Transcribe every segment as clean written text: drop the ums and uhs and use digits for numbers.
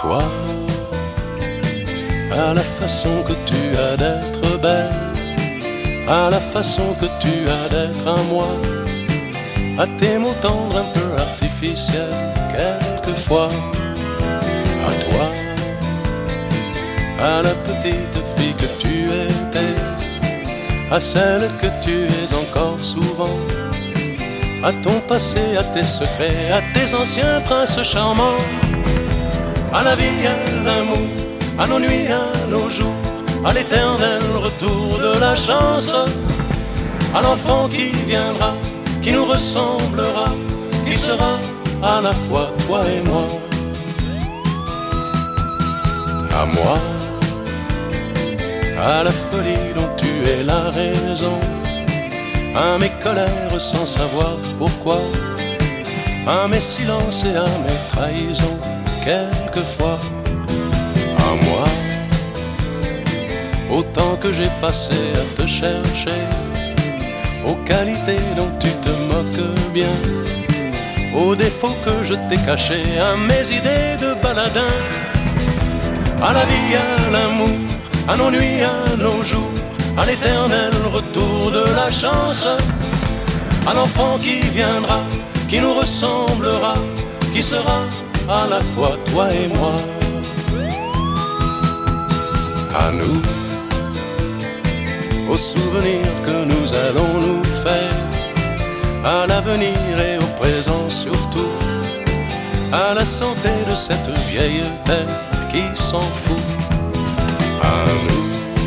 toi, à la façon que tu as d'être belle, à la façon que tu as d'être à moi, à tes mots tendres un peu artificiels quelquefois, à toi, à la petite fille que tu étais, à celle que tu es encore souvent, à ton passé, à tes secrets, à tes anciens princes charmants, à la vie, à l'amour, à nos nuits, à nos jours, à l'éternel retour de la chance, à l'enfant qui viendra, qui nous ressemblera, qui sera à la fois toi et moi. À moi, à la folie dont tu es la raison, à mes colères sans savoir pourquoi, à mes silences et à mes trahisons quelquefois. À moi, au temps que j'ai passé à te chercher, aux qualités dont tu te moques bien, aux défauts que je t'ai cachés, à mes idées de baladin, à la vie, à l'amour, à nos nuits, à nos jours, à l'éternel retour de la chance, à l'enfant qui viendra, qui nous ressemblera, qui sera à la fois toi et moi. À nous, aux souvenirs que nous allons nous faire, à l'avenir et au présent surtout, à la santé de cette vieille terre qui s'en fout. À nous,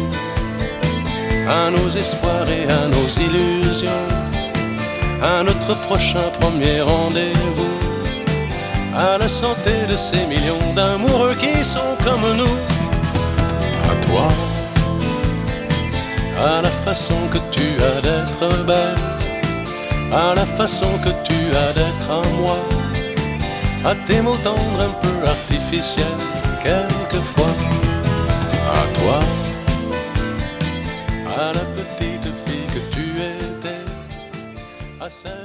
à nos espoirs et à nos illusions, à notre prochain premier rendez-vous, à la santé de ces millions d'amoureux qui sont comme nous. À toi, à la façon que tu as d'être belle, à la façon que tu as d'être à moi, à tes mots tendres un peu artificiels quelquefois. À toi, à la petite fille que tu étais, à celle